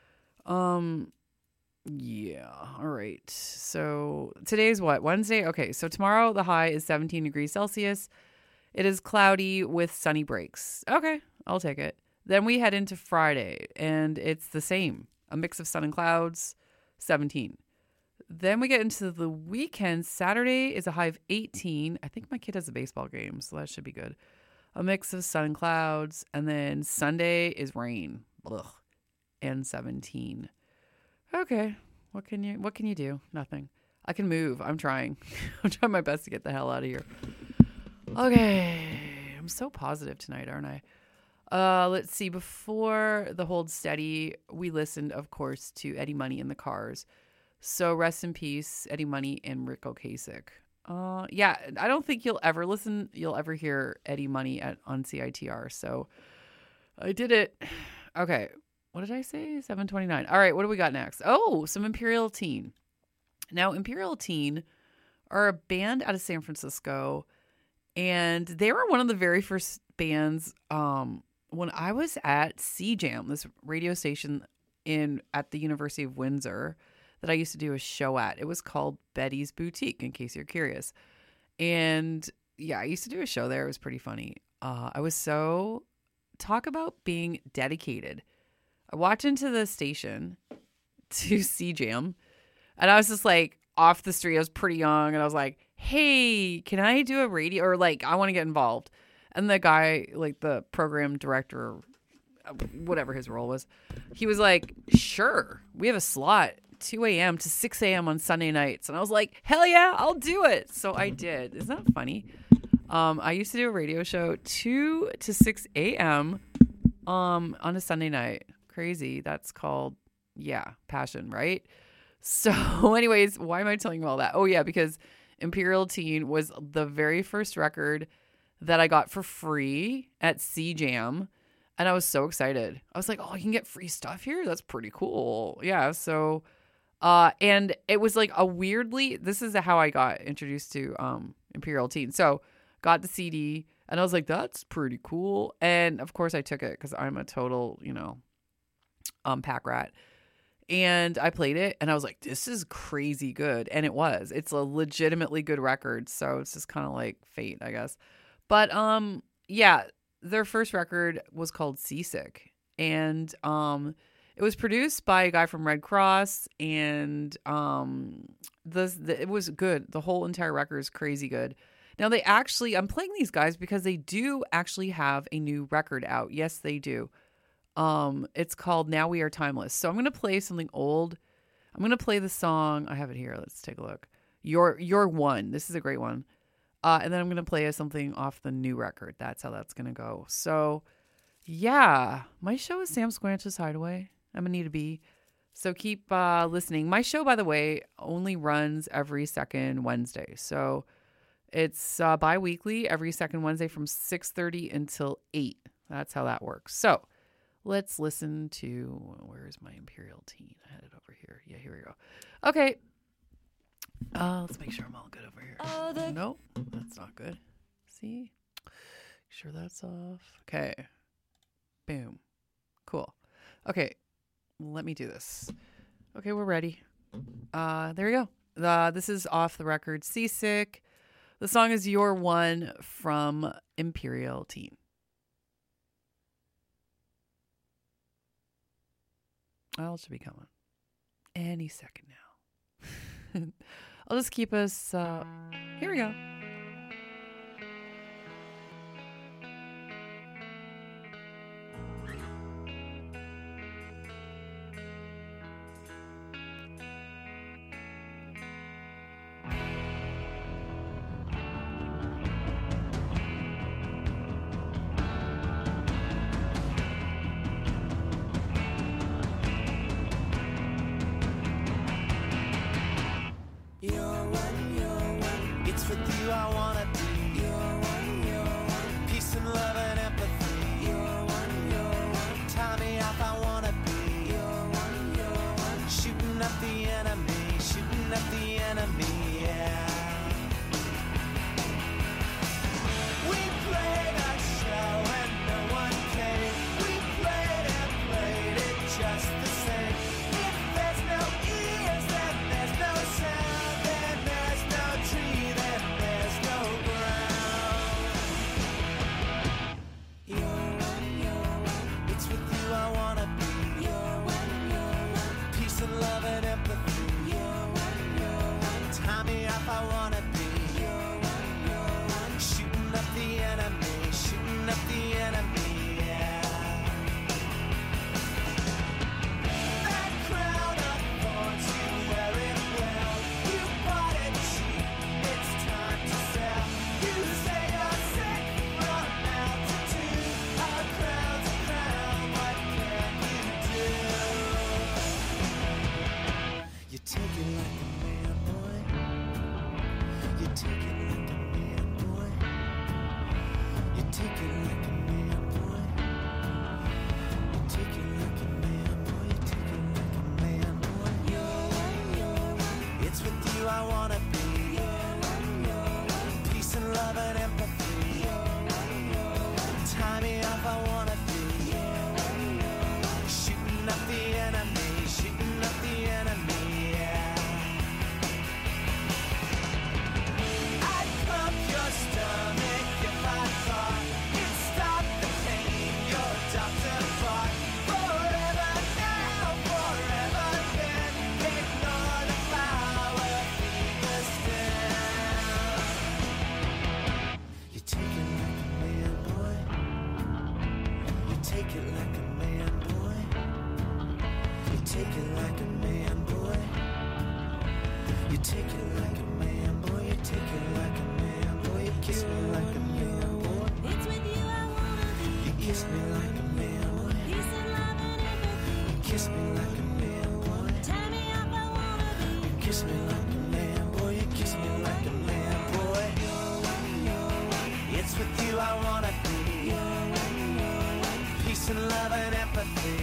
Yeah. All right. So today's what? Wednesday? Okay. So tomorrow the high is 17 degrees Celsius. It is cloudy with sunny breaks. Okay. I'll take it. Then we head into Friday and it's the same. A mix of sun and clouds, 17. then we get into the weekend. Saturday is a high of 18. I think my kid has a baseball game, so that should be good. A mix of sun and clouds. And then Sunday is rain. Ugh. And 17. Okay. What can you do? Nothing. I can move. I'm trying. I'm trying my best to get the hell out of here. Okay. I'm so positive tonight, aren't I? Let's see. Before the Hold Steady, we listened, of course, to Eddie Money in the Cars. So rest in peace, Eddie Money and Rick Ocasek. Yeah, I don't think you'll ever hear Eddie Money on CITR. So I did it. Okay. What did I say? 7:29. All right. What do we got next? Oh, some Imperial Teen. Now, Imperial Teen are a band out of San Francisco, and they were one of the very first bands when I was at CJAM, this radio station at the University of Windsor that I used to do a show at. It was called Betty's Boutique, in case you're curious. And yeah, I used to do a show there. It was pretty funny. Talk about being dedicated. I walked into the station to CJAM, and I was just like off the street. I was pretty young, and I was like, hey, can I do a radio? Or like, I want to get involved. And the guy, like the program director, whatever his role was, he was like, sure, we have a slot 2 a.m. to 6 a.m. on Sunday nights. And I was like, hell yeah, I'll do it. So I did. Isn't that funny? I used to do a radio show 2 to 6 a.m. On a Sunday night. Crazy. That's called, passion, right? So anyways, why am I telling you all that? Oh yeah, because Imperial Teen was the very first record that I got for free at CJAM. And I was so excited. I was like, oh, I can get free stuff here? That's pretty cool. Yeah. So, and it was like this is how I got introduced to Imperial Teen. So got the CD and I was like, that's pretty cool. And of course I took it because I'm a total, pack rat. And I played it and I was like, this is crazy good. And it was. It's a legitimately good record. So it's just kind of like fate, I guess. But their first record was called Seasick. And it was produced by a guy from Red Cross. And it was good. The whole entire record is crazy good. Now I'm playing these guys because they do actually have a new record out. Yes, they do. It's called Now We Are Timeless. So I'm going to play something old. I'm going to play the song. I have it here. Let's take a look. You're One. This is a great one. And then I'm going to play something off the new record. That's how that's going to go. So yeah, my show is Sam Squanch's Hideaway. I'm Anita B. So keep listening. My show, by the way, only runs every second Wednesday. So it's bi-weekly, every second Wednesday from 6:30 until 8. That's how that works. So let's listen to, where's my Imperial Teen? I had it over here. Yeah, here we go. Okay. Let's make sure I'm all good over here. Nope, that's not good. See? Sure that's off. Okay. Boom. Cool. Okay. Let me do this. Okay, we're ready. There we go. This is off the record Seasick. The song is You're One from Imperial Teen. Well, it should be coming any second now. I'll just keep us. Here we go. It's with you I wanna be. You're one. Peace and love and empathy. You're one. Tie me off, I wanna be. You're one. Shooting up the enemy, yeah. We played a show and no one came. We played it just the same. If there's no ears, then there's no sound. Then there's no tree, then there's no ground. take it like a man, boy. You take it like a man, boy. You take it like a man, boy. You take it like a man, boy. You kiss me like a man, boy. It's with you I wanna be. You kiss me like a man, boy. Peace and love and empathy. You kiss me like a man, boy. Tie me up, I wanna be. You kiss me like a man, boy. You kiss me like a man, boy. It's with you I wanna be. Peace and love and empathy.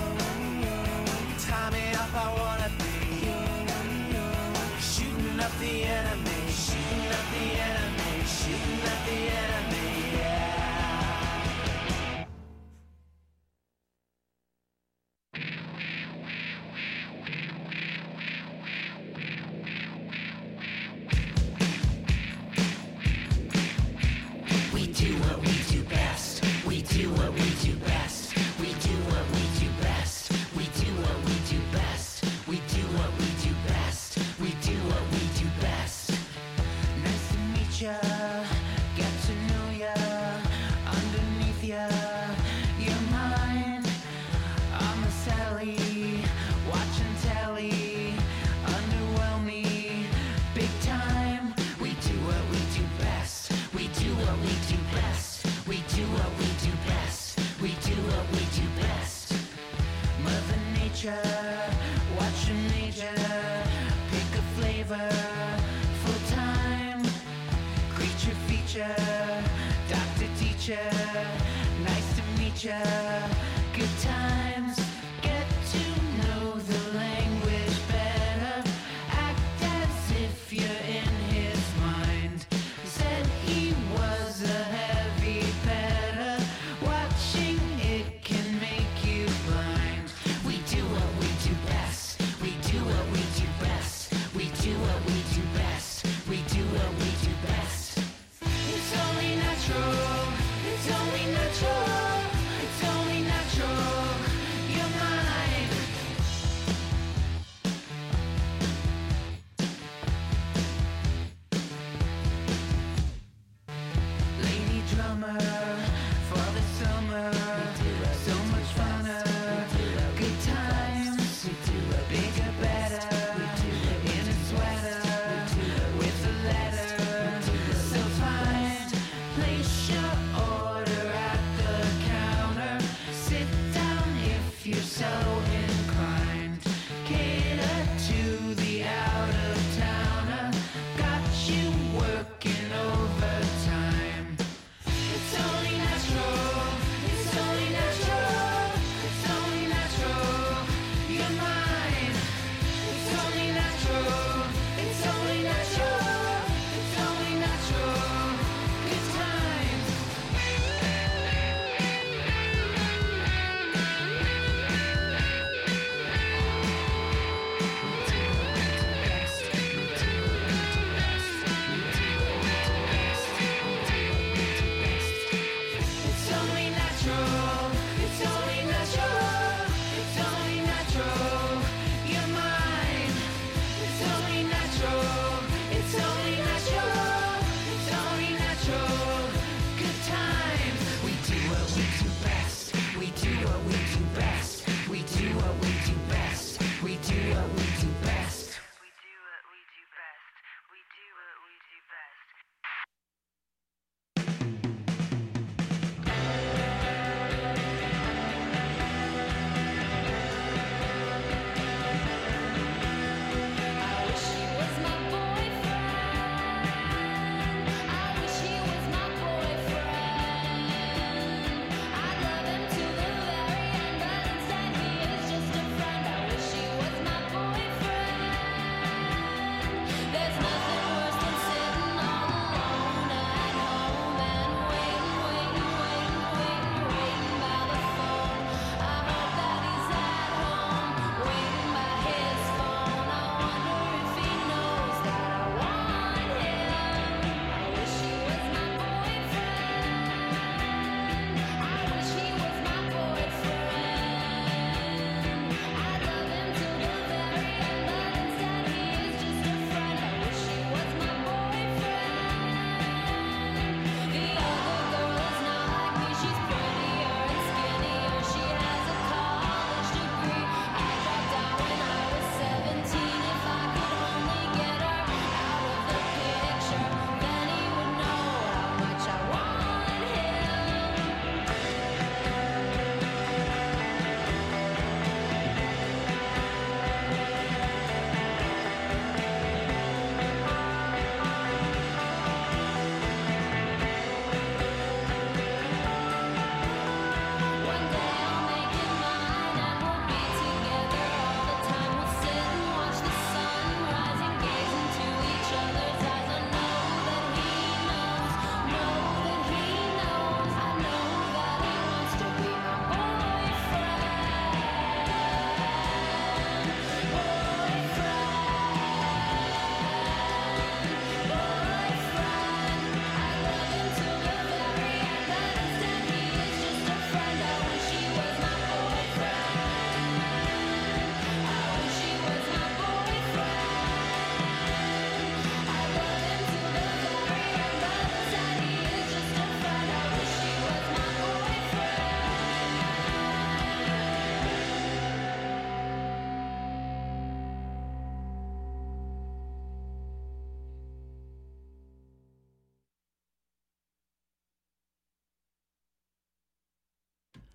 Tie me up, I wanna be. Shooting up the enemy, shooting up the enemy, shooting up the enemy, yeah. We do what we do best. We do what we do best. We do what we do best. We do what we do best. We do what we do best. We do what we do best. Nice to meet ya, get to know ya, underneath ya, you're mine. I'm a Sally, watching telly, underwhelm me, big time. We do what we do best. We do what we do best. We do what we do best. We do what we do best. Mother Nature, watching nature, pick a flavor, full time. Creature feature, doctor teacher, nice to meet ya, good times. Get to know the language better, act as if you're in his mind. Said he was a heavy petter, watching it can make you blind. We do what we do best. We do what we do best. We do what we do best. We do what we do best. It's only natural, it's only natural, it's only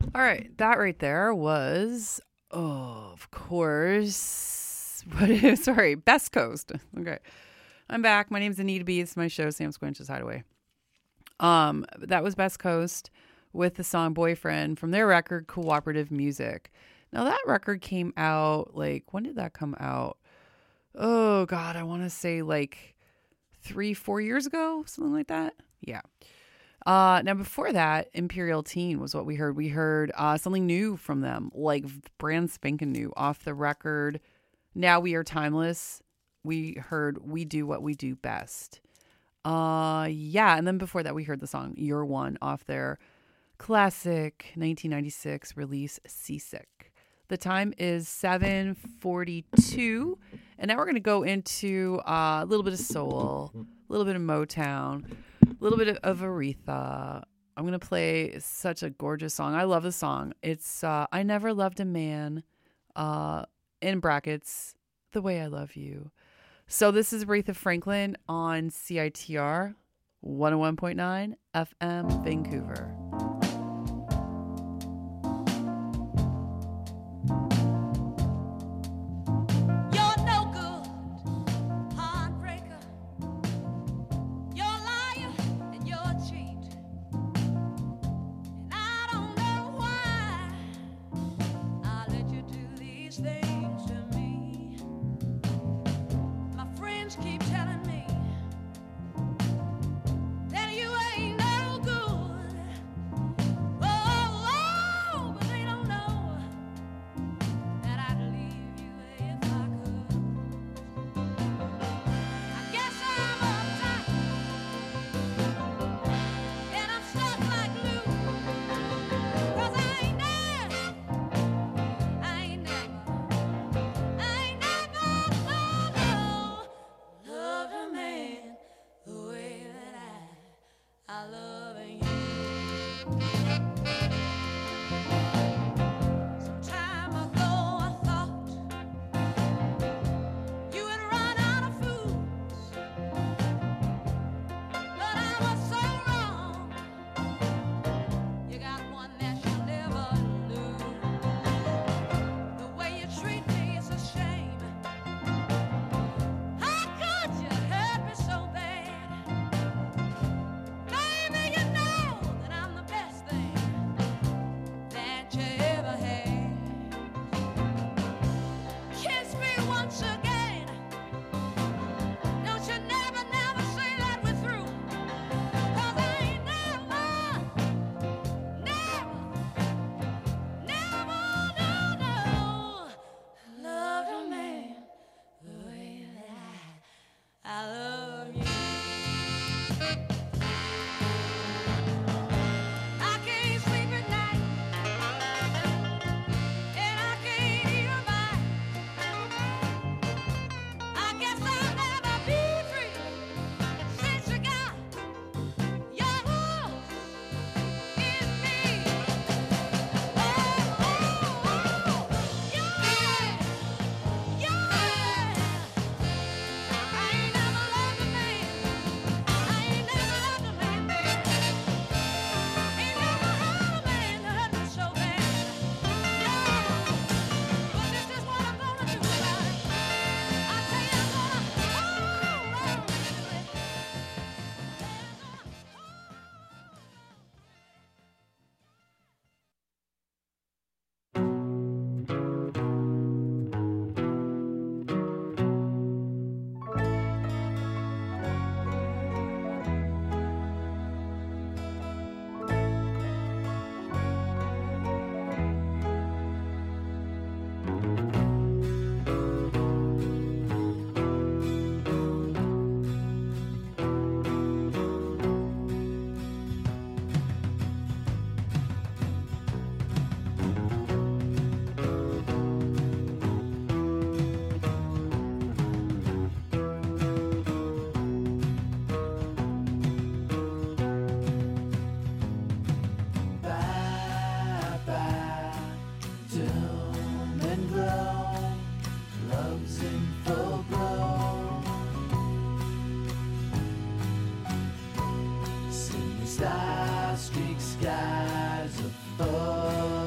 All right, that right there was, of course, Best Coast. Okay, I'm back. My name's Anita B. It's my show, Sam Squinch's Hideaway. That was Best Coast with the song Boyfriend from their record Cooperative Music. Now that record came out, like, when did that come out? Oh God, I want to say like 3-4 years ago, something like that. Yeah. Now before that, Imperial Teen was what we heard. We heard something new from them, like brand spanking new off the record. Now We Are Timeless. We heard We Do What We Do Best. Yeah, and then before that we heard the song You're One off their classic 1996 release Seasick. The time is 7:42, and now we're going to go into a little bit of soul, a little bit of Motown, a little bit of Aretha. I'm going to play such a gorgeous song. I love the song. It's I Never Loved a Man, in brackets, The Way I Love You. So this is Aretha Franklin on CITR 101.9 FM Vancouver. You're no good, heartbreaker. You're a liar and you're a cheat. And I don't know why I let you do these things to me. My friends keep telling me that you ain't no good. Oh, but they don't know that I'd leave you if I could. I guess I'm uptight and I'm stuck like glue. 'Cause I ain't never loved a man the way that I love you. Some time ago I thought you had run out of fools, but I was so wrong. You got one that you'll never lose. The way you treat me is a shame. How could you hurt me so bad? Baby, you know that I'm the best thing that you ever had. Kiss me once again. Don't you never say that we're through. 'Cause I ain't never loved a man the way that I love you. I can't sleep at night, and I can't eat a bite. I guess I'll never be free since you got your hooks in me. Oh, yeah. I ain't never loved a man. I ain't never loved a man, baby. Ain't never had a man that hurt me so bad. No, but this is what I'm gonna do about it. I tell you, I'm gonna hold on to it. Bye-bye, doom and gloom, love's in full bloom. Sing the star-streaked skies of full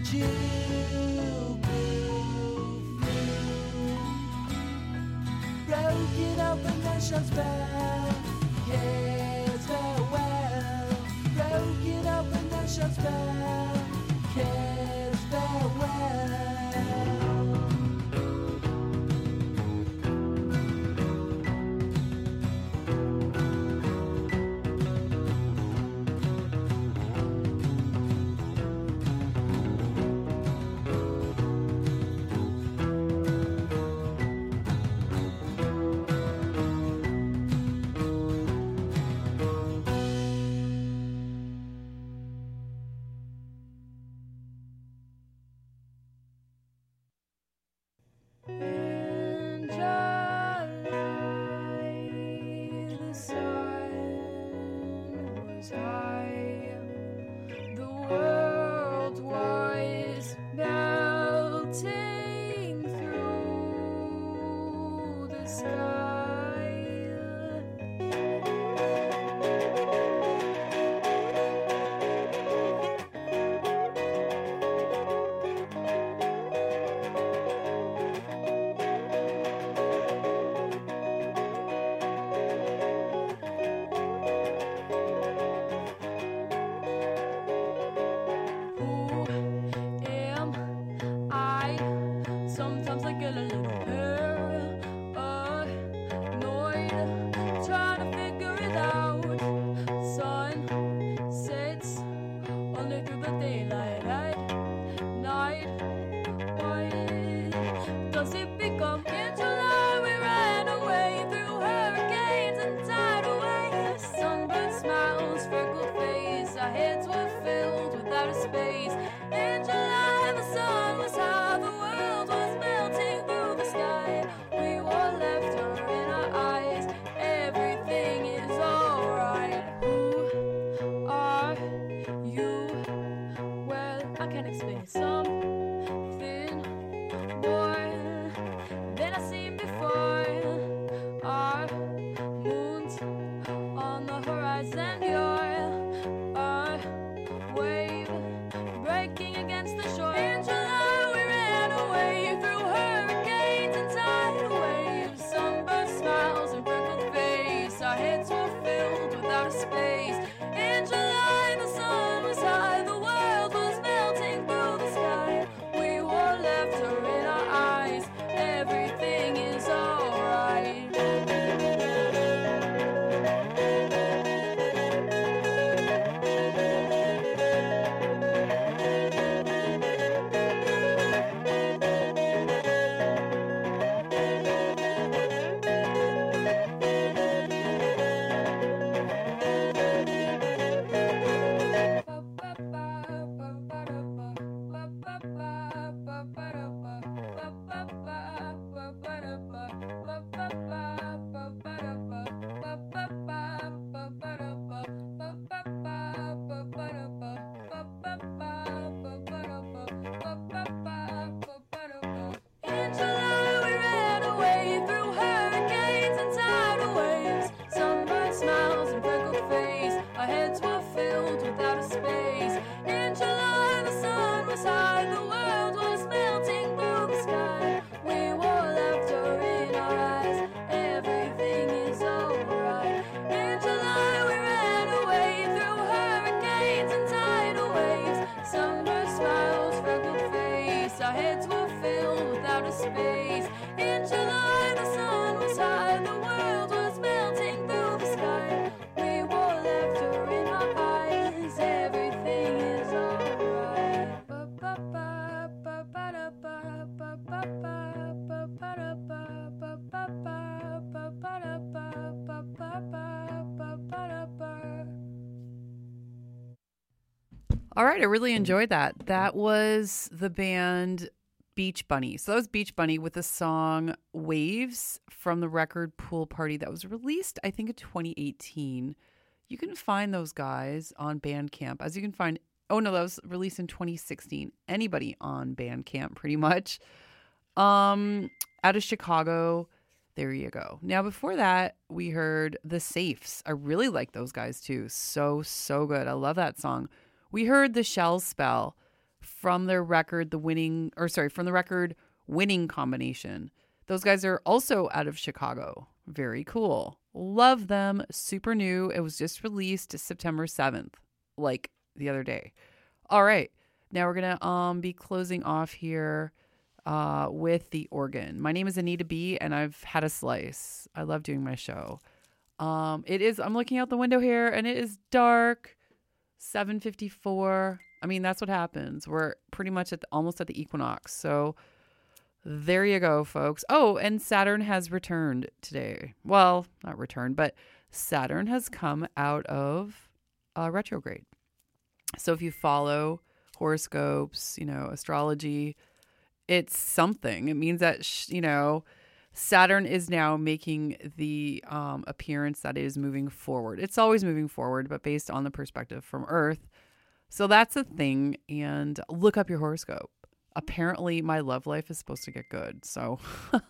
chill broke it open and shot spell. Kids farewell. Broke it open and shot spell. Kids farewell. In July, the sun was high. The world was melting through the sky. Who am I? Sometimes I get a little paranoid, trying to figure it out. Sun sets only through the daylight at night. Why does it become in July? We ran away through hurricanes and tidal waves. Sunburned smiles, freckled face, our heads were filled with outer space. In July, the sun was high, the world was melting through the sky. We wore laughter in our eyes, everything is alright. Who are you? Well, I can't explain it. Something more than I've seen before. Our moons on the horizon, you're a wave breaking against the shore. In July, we ran away through hurricanes and tidal waves. Sunburned smiles and freckled face, our heads were filled with outer space. In July, the sun was high, the world was melting through the sky. We wore laughter in our eyes, everything is alright. In July, we ran away through hurricanes and tidal waves. Sunburned smiles and freckled face, our heads were filled with outer space. In July, the sun was high, the world was melting through the sky. We wore laughter in our eyes, everything is alright. In July, we ran away through hurricanes and tidal waves. Sunburned smiles, freckled face, our heads were filled with outer space. In July, the sun was high, the world was melting through the sky. We wore laughter in our eyes, everything is alright. All right, I really enjoyed that. That was the band Beach Bunny. So that was Beach Bunny with the song Waves from the record Pool Party that was released, I think, in 2018. You can find those guys on Bandcamp, as you can find, oh no, that was released in 2016. Anybody on Bandcamp, pretty much. Out of Chicago. There you go. Now, before that, we heard The Safes. I really like those guys too. So good. I love that song. We heard The Shell Spell from their record, from the record Winning Combination. Those guys are also out of Chicago. Very cool. Love them. Super new. It was just released September 7th, like the other day. All right. Now we're going to be closing off here with the organ. My name is Anita B, and I've had a slice. I love doing my show. I'm looking out the window here, and it is dark. 7:54. I mean, that's what happens. We're pretty much almost at the equinox. So there you go, folks. Oh, and Saturn has returned today. Well, not returned, but Saturn has come out of retrograde. So if you follow horoscopes, astrology, it's something. It means that, Saturn is now making the appearance that it is moving forward. It's always moving forward, but based on the perspective from Earth. So that's a thing. And look up your horoscope. Apparently, my love life is supposed to get good. So,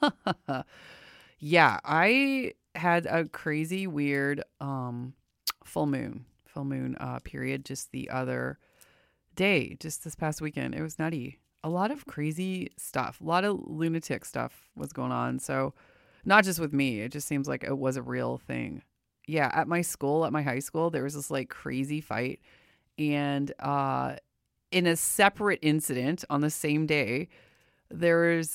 yeah, I had a crazy, weird full moon period just the other day, just this past weekend. It was nutty. A lot of crazy stuff, a lot of lunatic stuff was going on. So not just with me, it just seems like it was a real thing. Yeah. At my high school, there was this like crazy fight. And in a separate incident on the same day, there's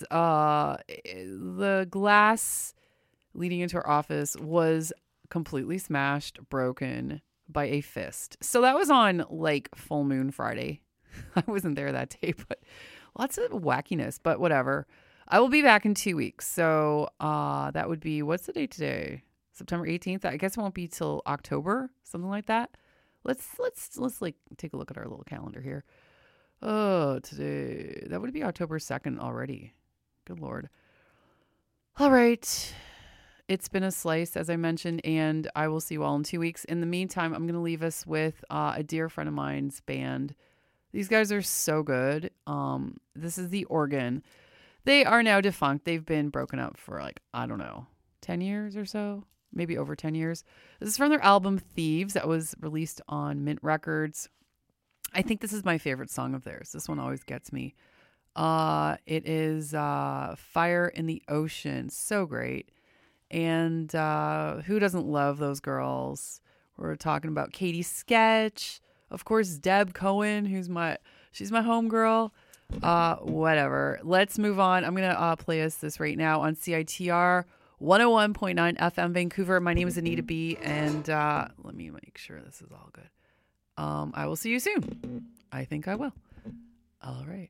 the glass leading into our office was completely smashed, broken by a fist. So that was on like full moon Friday. I wasn't there that day, but lots of wackiness, but whatever. I will be back in 2 weeks. So that would be, what's the date today? September 18th. I guess it won't be till October, something like that. Let's like take a look at our little calendar here. Oh, today, that would be October 2nd already. Good Lord. All right. It's been a slice, as I mentioned, and I will see you all in 2 weeks. In the meantime, I'm going to leave us with a dear friend of mine's band. These guys are so good. This is The Organ. They are now defunct. They've been broken up for 10 years or so, maybe over 10 years. This is from their album Thieves that was released on Mint Records. I think this is my favorite song of theirs. This one always gets me. It is Fire in the Ocean. So great. And who doesn't love those girls? We're talking about Katie Sketch. Of course, Deb Cohen, she's my homegirl. Whatever. Let's move on. I'm going to play us this right now on CITR 101.9 FM Vancouver. My name is Anita B. And let me make sure this is all good. I will see you soon. I think I will. All right.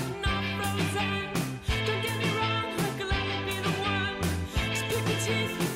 Teeth